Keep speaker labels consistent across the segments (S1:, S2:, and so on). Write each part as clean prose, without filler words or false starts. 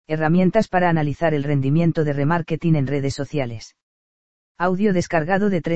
S1: Herramientas para analizar el rendimiento de remarketing en redes sociales. Audio descargado de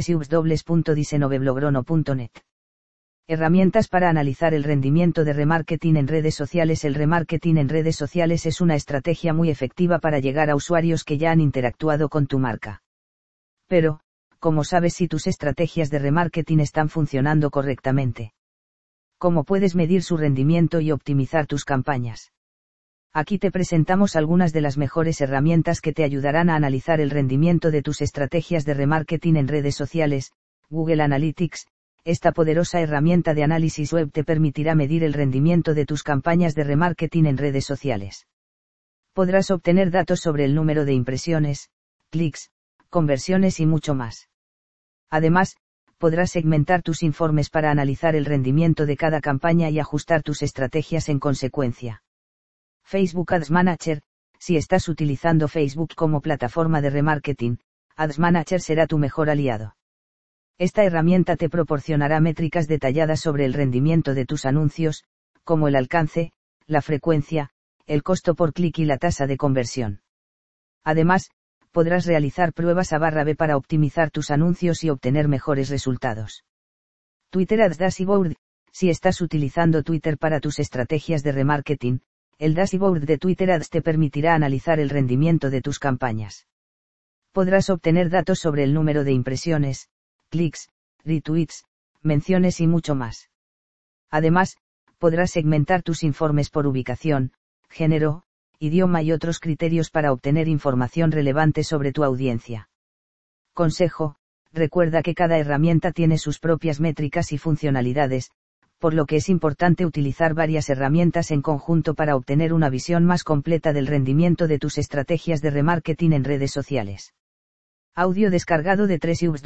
S1: www.diseñoveblogro.net. Herramientas para analizar el rendimiento de remarketing en redes sociales. El remarketing en redes sociales es una estrategia muy efectiva para llegar a usuarios que ya han interactuado con tu marca. Pero, ¿cómo sabes si tus estrategias de remarketing están funcionando correctamente? ¿Cómo puedes medir su rendimiento y optimizar tus campañas? Aquí te presentamos algunas de las mejores herramientas que te ayudarán a analizar el rendimiento de tus estrategias de remarketing en redes sociales. Google Analytics. Esta poderosa herramienta de análisis web te permitirá medir el rendimiento de tus campañas de remarketing en redes sociales. Podrás obtener datos sobre el número de impresiones, clics, conversiones y mucho más. Además, podrás segmentar tus informes para analizar el rendimiento de cada campaña y ajustar tus estrategias en consecuencia. Facebook Ads Manager. Si estás utilizando Facebook como plataforma de remarketing, Ads Manager será tu mejor aliado. Esta herramienta te proporcionará métricas detalladas sobre el rendimiento de tus anuncios, como el alcance, la frecuencia, el costo por clic y la tasa de conversión. Además, podrás realizar pruebas A/B para optimizar tus anuncios y obtener mejores resultados. Twitter Ads Dashboard. Si estás utilizando Twitter para tus estrategias de remarketing, el dashboard de Twitter Ads te permitirá analizar el rendimiento de tus campañas. Podrás obtener datos sobre el número de impresiones, clics, retweets, menciones y mucho más. Además, podrás segmentar tus informes por ubicación, género, idioma y otros criterios para obtener información relevante sobre tu audiencia. Consejo: recuerda que cada herramienta tiene sus propias métricas y funcionalidades, por lo que es importante utilizar varias herramientas en conjunto para obtener una visión más completa del rendimiento de tus estrategias de remarketing en redes sociales. Audio descargado de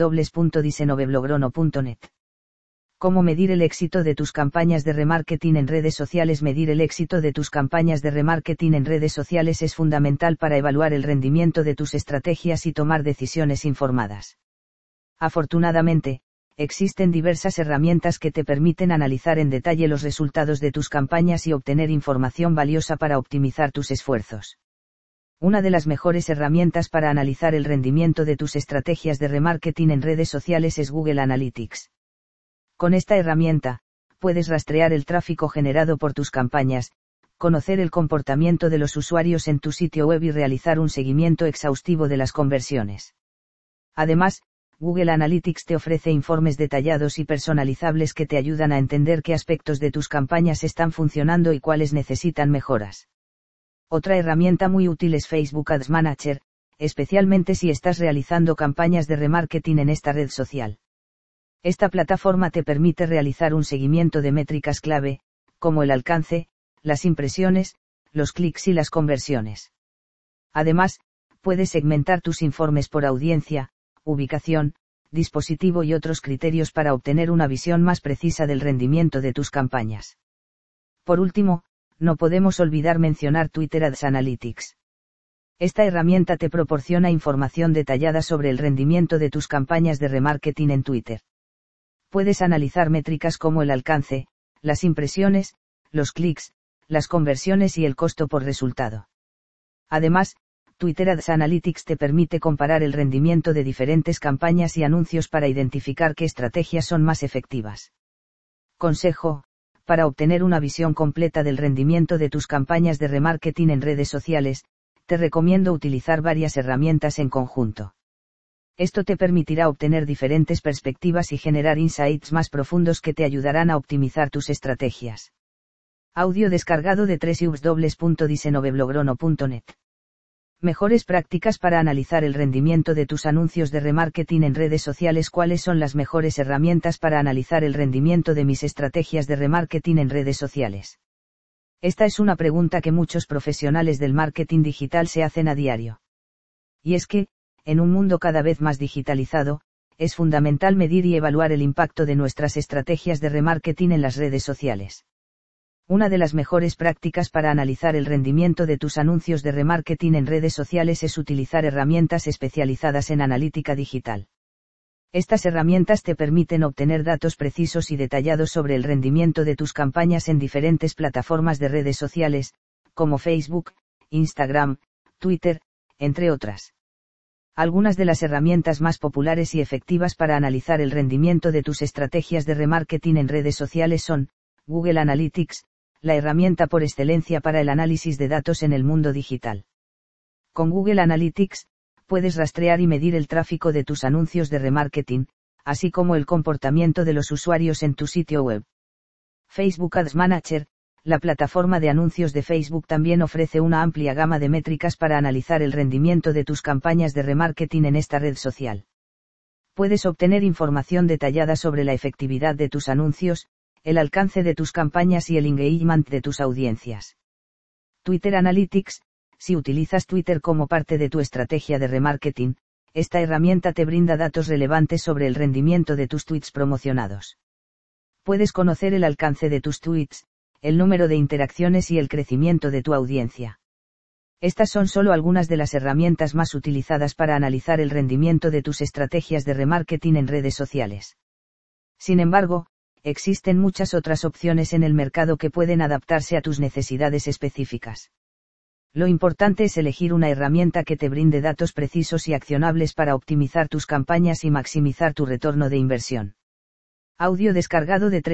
S1: www.diseñoveblogro.net. ¿Cómo medir el éxito de tus campañas de remarketing en redes sociales? Medir el éxito de tus campañas de remarketing en redes sociales es fundamental para evaluar el rendimiento de tus estrategias y tomar decisiones informadas. Afortunadamente, existen diversas herramientas que te permiten analizar en detalle los resultados de tus campañas y obtener información valiosa para optimizar tus esfuerzos. Una de las mejores herramientas para analizar el rendimiento de tus estrategias de remarketing en redes sociales es Google Analytics. Con esta herramienta, puedes rastrear el tráfico generado por tus campañas, conocer el comportamiento de los usuarios en tu sitio web y realizar un seguimiento exhaustivo de las conversiones. Además, Google Analytics te ofrece informes detallados y personalizables que te ayudan a entender qué aspectos de tus campañas están funcionando y cuáles necesitan mejoras. Otra herramienta muy útil es Facebook Ads Manager, especialmente si estás realizando campañas de remarketing en esta red social. Esta plataforma te permite realizar un seguimiento de métricas clave, como el alcance, las impresiones, los clics y las conversiones. Además, puedes segmentar tus informes por audiencia, ubicación, dispositivo y otros criterios para obtener una visión más precisa del rendimiento de tus campañas. Por último, no podemos olvidar mencionar Twitter Ads Analytics. Esta herramienta te proporciona información detallada sobre el rendimiento de tus campañas de remarketing en Twitter. Puedes analizar métricas como el alcance, las impresiones, los clics, las conversiones y el costo por resultado. Además, Twitter Ads Analytics te permite comparar el rendimiento de diferentes campañas y anuncios para identificar qué estrategias son más efectivas. Consejo: para obtener una visión completa del rendimiento de tus campañas de remarketing en redes sociales, te recomiendo utilizar varias herramientas en conjunto. Esto te permitirá obtener diferentes perspectivas y generar insights más profundos que te ayudarán a optimizar tus estrategias. Audio descargado de www.diseñoveblogro.net. Mejores prácticas para analizar el rendimiento de tus anuncios de remarketing en redes sociales. ¿Cuáles son las mejores herramientas para analizar el rendimiento de mis estrategias de remarketing en redes sociales? Esta es una pregunta que muchos profesionales del marketing digital se hacen a diario. Y es que, en un mundo cada vez más digitalizado, es fundamental medir y evaluar el impacto de nuestras estrategias de remarketing en las redes sociales. Una de las mejores prácticas para analizar el rendimiento de tus anuncios de remarketing en redes sociales es utilizar herramientas especializadas en analítica digital. Estas herramientas te permiten obtener datos precisos y detallados sobre el rendimiento de tus campañas en diferentes plataformas de redes sociales, como Facebook, Instagram, Twitter, entre otras. Algunas de las herramientas más populares y efectivas para analizar el rendimiento de tus estrategias de remarketing en redes sociales son: Google Analytics, la herramienta por excelencia para el análisis de datos en el mundo digital. Con Google Analytics, puedes rastrear y medir el tráfico de tus anuncios de remarketing, así como el comportamiento de los usuarios en tu sitio web. Facebook Ads Manager, la plataforma de anuncios de Facebook, también ofrece una amplia gama de métricas para analizar el rendimiento de tus campañas de remarketing en esta red social. Puedes obtener información detallada sobre la efectividad de tus anuncios, el alcance de tus campañas y el engagement de tus audiencias. Twitter Analytics, si utilizas Twitter como parte de tu estrategia de remarketing, esta herramienta te brinda datos relevantes sobre el rendimiento de tus tweets promocionados. Puedes conocer el alcance de tus tweets, el número de interacciones y el crecimiento de tu audiencia. Estas son solo algunas de las herramientas más utilizadas para analizar el rendimiento de tus estrategias de remarketing en redes sociales. Sin embargo, existen muchas otras opciones en el mercado que pueden adaptarse a tus necesidades específicas. Lo importante es elegir una herramienta que te brinde datos precisos y accionables para optimizar tus campañas y maximizar tu retorno de inversión. Audio descargado de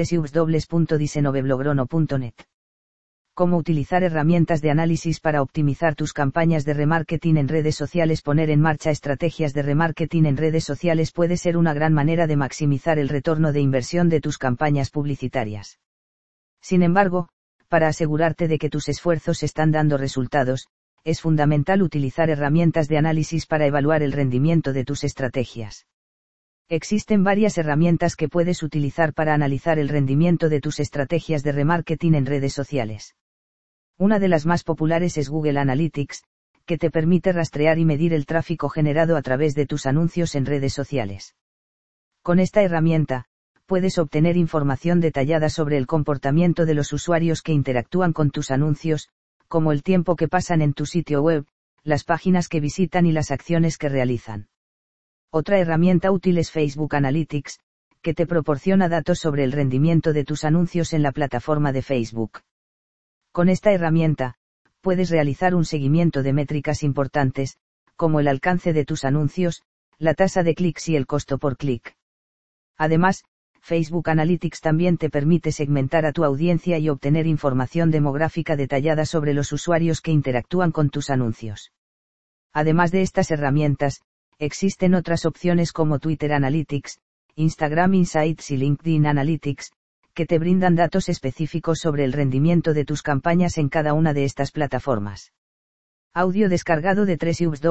S1: www.diseñoveblogro.net. Cómo utilizar herramientas de análisis para optimizar tus campañas de remarketing en redes sociales. Poner en marcha estrategias de remarketing en redes sociales puede ser una gran manera de maximizar el retorno de inversión de tus campañas publicitarias. Sin embargo, para asegurarte de que tus esfuerzos están dando resultados, es fundamental utilizar herramientas de análisis para evaluar el rendimiento de tus estrategias. Existen varias herramientas que puedes utilizar para analizar el rendimiento de tus estrategias de remarketing en redes sociales. Una de las más populares es Google Analytics, que te permite rastrear y medir el tráfico generado a través de tus anuncios en redes sociales. Con esta herramienta, puedes obtener información detallada sobre el comportamiento de los usuarios que interactúan con tus anuncios, como el tiempo que pasan en tu sitio web, las páginas que visitan y las acciones que realizan. Otra herramienta útil es Facebook Analytics, que te proporciona datos sobre el rendimiento de tus anuncios en la plataforma de Facebook. Con esta herramienta, puedes realizar un seguimiento de métricas importantes, como el alcance de tus anuncios, la tasa de clics y el costo por clic. Además, Facebook Analytics también te permite segmentar a tu audiencia y obtener información demográfica detallada sobre los usuarios que interactúan con tus anuncios. Además de estas herramientas, existen otras opciones como Twitter Analytics, Instagram Insights y LinkedIn Analytics, que te brindan datos específicos sobre el rendimiento de tus campañas en cada una de estas plataformas. Audio descargado de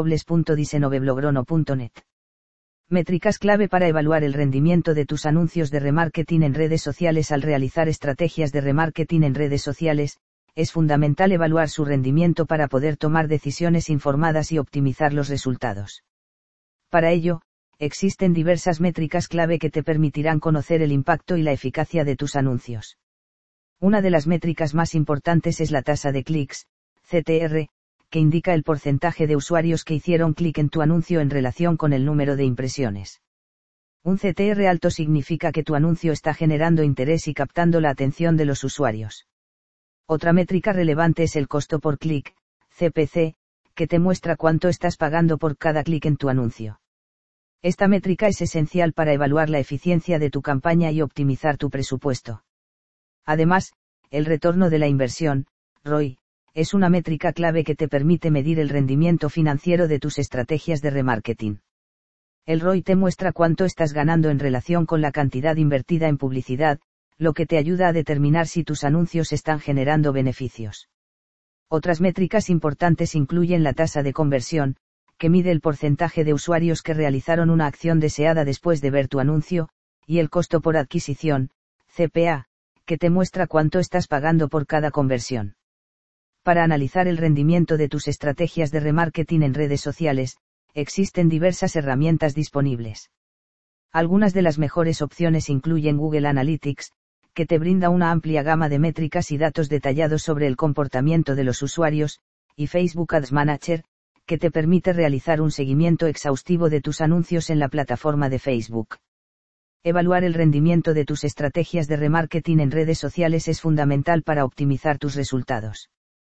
S1: www.diseñoveblogro.net. Métricas clave para evaluar el rendimiento de tus anuncios de remarketing en redes sociales. Al realizar estrategias de remarketing en redes sociales, es fundamental evaluar su rendimiento para poder tomar decisiones informadas y optimizar los resultados. Para ello, existen diversas métricas clave que te permitirán conocer el impacto y la eficacia de tus anuncios. Una de las métricas más importantes es la tasa de clics, CTR, que indica el porcentaje de usuarios que hicieron clic en tu anuncio en relación con el número de impresiones. Un CTR alto significa que tu anuncio está generando interés y captando la atención de los usuarios. Otra métrica relevante es el costo por clic, CPC, que te muestra cuánto estás pagando por cada clic en tu anuncio. Esta métrica es esencial para evaluar la eficiencia de tu campaña y optimizar tu presupuesto. Además, el retorno de la inversión, ROI, es una métrica clave que te permite medir el rendimiento financiero de tus estrategias de remarketing. El ROI te muestra cuánto estás ganando en relación con la cantidad invertida en publicidad, lo que te ayuda a determinar si tus anuncios están generando beneficios. Otras métricas importantes incluyen la tasa de conversión, que mide el porcentaje de usuarios que realizaron una acción deseada después de ver tu anuncio, y el costo por adquisición, CPA, que te muestra cuánto estás pagando por cada conversión. Para analizar el rendimiento de tus estrategias de remarketing en redes sociales, existen diversas herramientas disponibles. Algunas de las mejores opciones incluyen Google Analytics, que te brinda una amplia gama de métricas y datos detallados sobre el comportamiento de los usuarios, y Facebook Ads Manager, que te permite realizar un seguimiento exhaustivo de tus anuncios en la plataforma de Facebook. Evaluar el rendimiento de tus estrategias de remarketing en redes sociales es fundamental para optimizar tus resultados.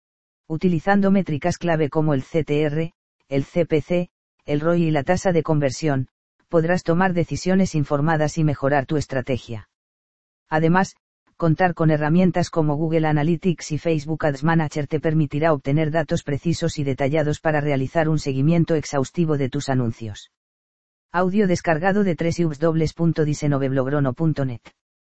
S1: Utilizando métricas clave como el CTR, el CPC, el ROI y la tasa de conversión, podrás tomar decisiones informadas y mejorar tu estrategia. Además, contar con herramientas como Google Analytics y Facebook Ads Manager te permitirá obtener datos precisos y detallados para realizar un seguimiento exhaustivo de tus anuncios. Audio descargado de www.diseñoveblogro.net.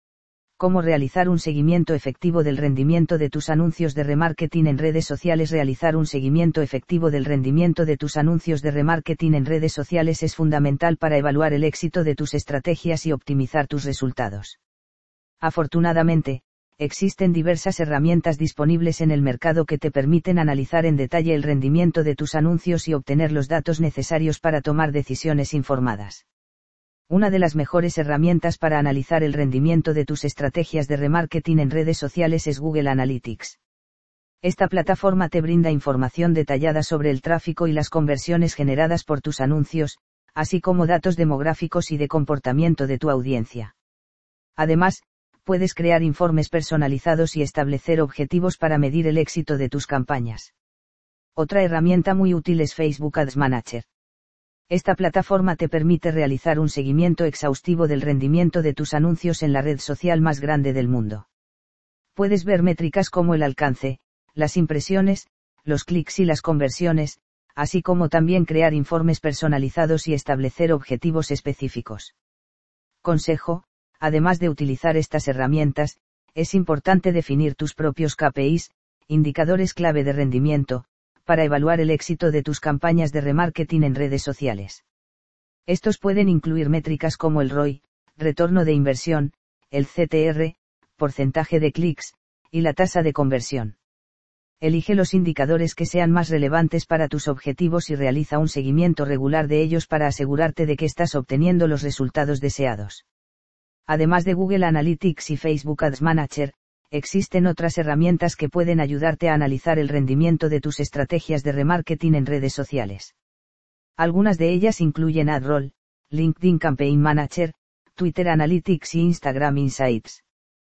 S1: Cómo realizar un seguimiento efectivo del rendimiento de tus anuncios de remarketing en redes sociales. Realizar un seguimiento efectivo del rendimiento de tus anuncios de remarketing en redes sociales es fundamental para evaluar el éxito de tus estrategias y optimizar tus resultados. Afortunadamente, existen diversas herramientas disponibles en el mercado que te permiten analizar en detalle el rendimiento de tus anuncios y obtener los datos necesarios para tomar decisiones informadas. Una de las mejores herramientas para analizar el rendimiento de tus estrategias de remarketing en redes sociales es Google Analytics. Esta plataforma te brinda información detallada sobre el tráfico y las conversiones generadas por tus anuncios, así como datos demográficos y de comportamiento de tu audiencia. Además, puedes crear informes personalizados y establecer objetivos para medir el éxito de tus campañas. Otra herramienta muy útil es Facebook Ads Manager. Esta plataforma te permite realizar un seguimiento exhaustivo del rendimiento de tus anuncios en la red social más grande del mundo. Puedes ver métricas como el alcance, las impresiones, los clics y las conversiones, así como también crear informes personalizados y establecer objetivos específicos. Consejo: además de utilizar estas herramientas, es importante definir tus propios KPIs, indicadores clave de rendimiento, para evaluar el éxito de tus campañas de remarketing en redes sociales. Estos pueden incluir métricas como el ROI, retorno de inversión, el CTR, porcentaje de clics, y la tasa de conversión. Elige los indicadores que sean más relevantes para tus objetivos y realiza un seguimiento regular de ellos para asegurarte de que estás obteniendo los resultados deseados. Además de Google Analytics y Facebook Ads Manager, existen otras herramientas que pueden ayudarte a analizar el rendimiento de tus estrategias de remarketing en redes sociales. Algunas de ellas incluyen AdRoll, LinkedIn Campaign Manager, Twitter Analytics y Instagram Insights.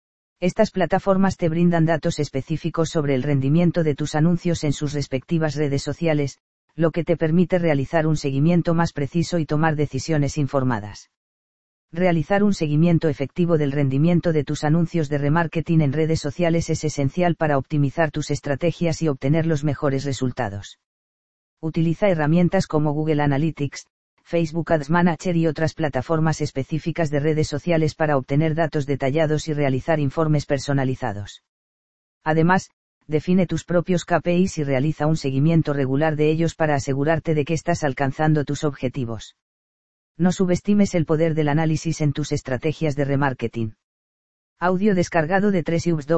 S1: Estas plataformas te brindan datos específicos sobre el rendimiento de tus anuncios en sus respectivas redes sociales, lo que te permite realizar un seguimiento más preciso y tomar decisiones informadas. Realizar un seguimiento efectivo del rendimiento de tus anuncios de remarketing en redes sociales es esencial para optimizar tus estrategias y obtener los mejores resultados. Utiliza herramientas como Google Analytics, Facebook Ads Manager y otras plataformas específicas de redes sociales para obtener datos detallados y realizar informes personalizados. Además, define tus propios KPIs y realiza un seguimiento regular de ellos para asegurarte de que estás alcanzando tus objetivos. No subestimes el poder del análisis en tus estrategias de remarketing. Audio descargado de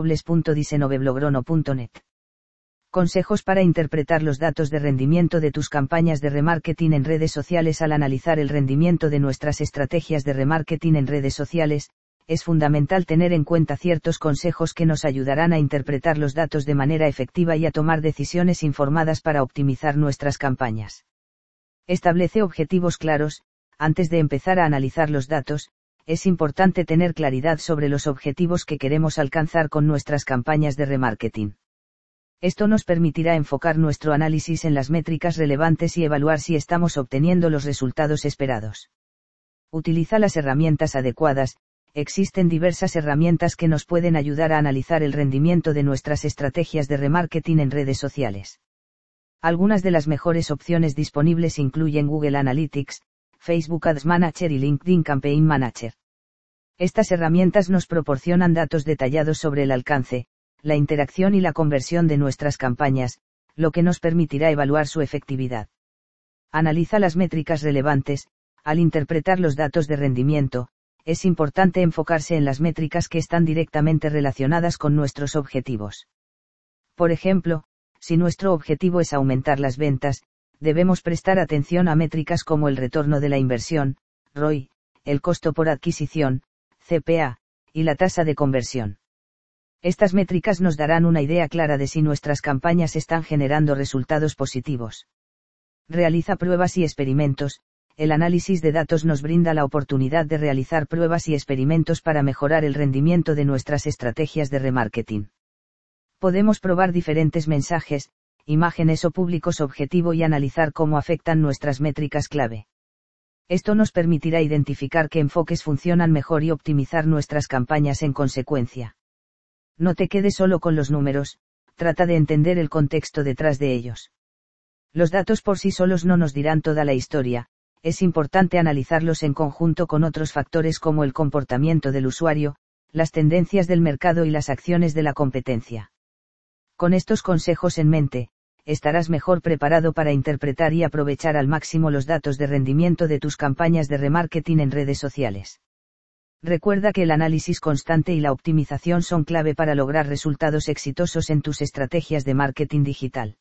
S1: www.diseñoveblogro.net. Consejos para interpretar los datos de rendimiento de tus campañas de remarketing en redes sociales. Al analizar el rendimiento de nuestras estrategias de remarketing en redes sociales, es fundamental tener en cuenta ciertos consejos que nos ayudarán a interpretar los datos de manera efectiva y a tomar decisiones informadas para optimizar nuestras campañas. Establece objetivos claros. Antes de empezar a analizar los datos, es importante tener claridad sobre los objetivos que queremos alcanzar con nuestras campañas de remarketing. Esto nos permitirá enfocar nuestro análisis en las métricas relevantes y evaluar si estamos obteniendo los resultados esperados. Utiliza las herramientas adecuadas. Existen diversas herramientas que nos pueden ayudar a analizar el rendimiento de nuestras estrategias de remarketing en redes sociales. Algunas de las mejores opciones disponibles incluyen Google Analytics, Facebook Ads Manager y LinkedIn Campaign Manager. Estas herramientas nos proporcionan datos detallados sobre el alcance, la interacción y la conversión de nuestras campañas, lo que nos permitirá evaluar su efectividad. Analiza las métricas relevantes. Al interpretar los datos de rendimiento, es importante enfocarse en las métricas que están directamente relacionadas con nuestros objetivos. Por ejemplo, si nuestro objetivo es aumentar las ventas, debemos prestar atención a métricas como el retorno de la inversión, ROI, el costo por adquisición, CPA, y la tasa de conversión. Estas métricas nos darán una idea clara de si nuestras campañas están generando resultados positivos. Realiza pruebas y experimentos. El análisis de datos nos brinda la oportunidad de realizar pruebas y experimentos para mejorar el rendimiento de nuestras estrategias de remarketing. Podemos probar diferentes mensajes, imágenes o públicos objetivo y analizar cómo afectan nuestras métricas clave. Esto nos permitirá identificar qué enfoques funcionan mejor y optimizar nuestras campañas en consecuencia. No te quedes solo con los números, trata de entender el contexto detrás de ellos. Los datos por sí solos no nos dirán toda la historia, es importante analizarlos en conjunto con otros factores como el comportamiento del usuario, las tendencias del mercado y las acciones de la competencia. Con estos consejos en mente, estarás mejor preparado para interpretar y aprovechar al máximo los datos de rendimiento de tus campañas de remarketing en redes sociales. Recuerda que el análisis constante y la optimización son clave para lograr resultados exitosos en tus estrategias de marketing digital.